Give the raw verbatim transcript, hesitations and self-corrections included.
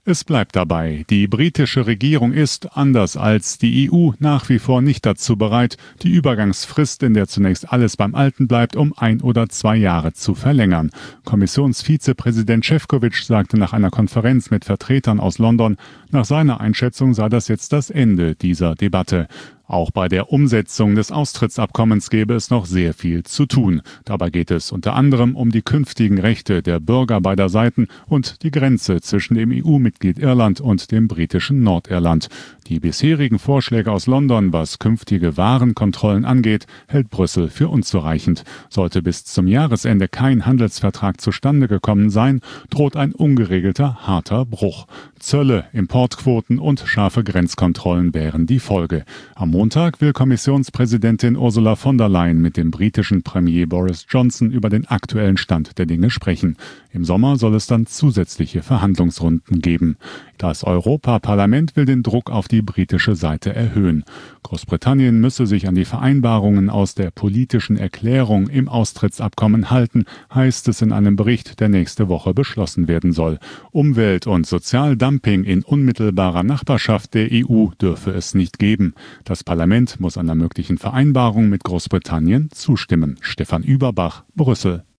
Es bleibt dabei, die britische Regierung ist, anders als die E U, nach wie vor nicht dazu bereit, die Übergangsfrist, in der zunächst alles beim Alten bleibt, um ein oder zwei Jahre zu verlängern. Kommissionsvizepräsident Šefčovič sagte nach einer Konferenz mit Vertretern aus London, nach seiner Einschätzung sei das jetzt das Ende dieser Debatte. Auch bei der Umsetzung des Austrittsabkommens gäbe es noch sehr viel zu tun. Dabei geht es unter anderem um die künftigen Rechte der Bürger beider Seiten und die Grenze zwischen dem E U-Mitglied Irland und dem britischen Nordirland. Die bisherigen Vorschläge aus London, was künftige Warenkontrollen angeht, hält Brüssel für unzureichend. Sollte bis zum Jahresende kein Handelsvertrag zustande gekommen sein, droht ein ungeregelter, harter Bruch. Zölle, Importquoten und scharfe Grenzkontrollen wären die Folge. Am Montag will Kommissionspräsidentin Ursula von der Leyen mit dem britischen Premier Boris Johnson über den aktuellen Stand der Dinge sprechen. Im Sommer soll es dann zusätzliche Verhandlungsrunden geben. Das Europaparlament will den Druck auf die britische Seite erhöhen. Großbritannien müsse sich an die Vereinbarungen aus der politischen Erklärung im Austrittsabkommen halten, heißt es in einem Bericht, der nächste Woche beschlossen werden soll. Umwelt- und Sozialdumping in unmittelbarer Nachbarschaft der E U dürfe es nicht geben. Das Parlament muss einer möglichen Vereinbarung mit Großbritannien zustimmen. Stefan Überbach, Brüssel.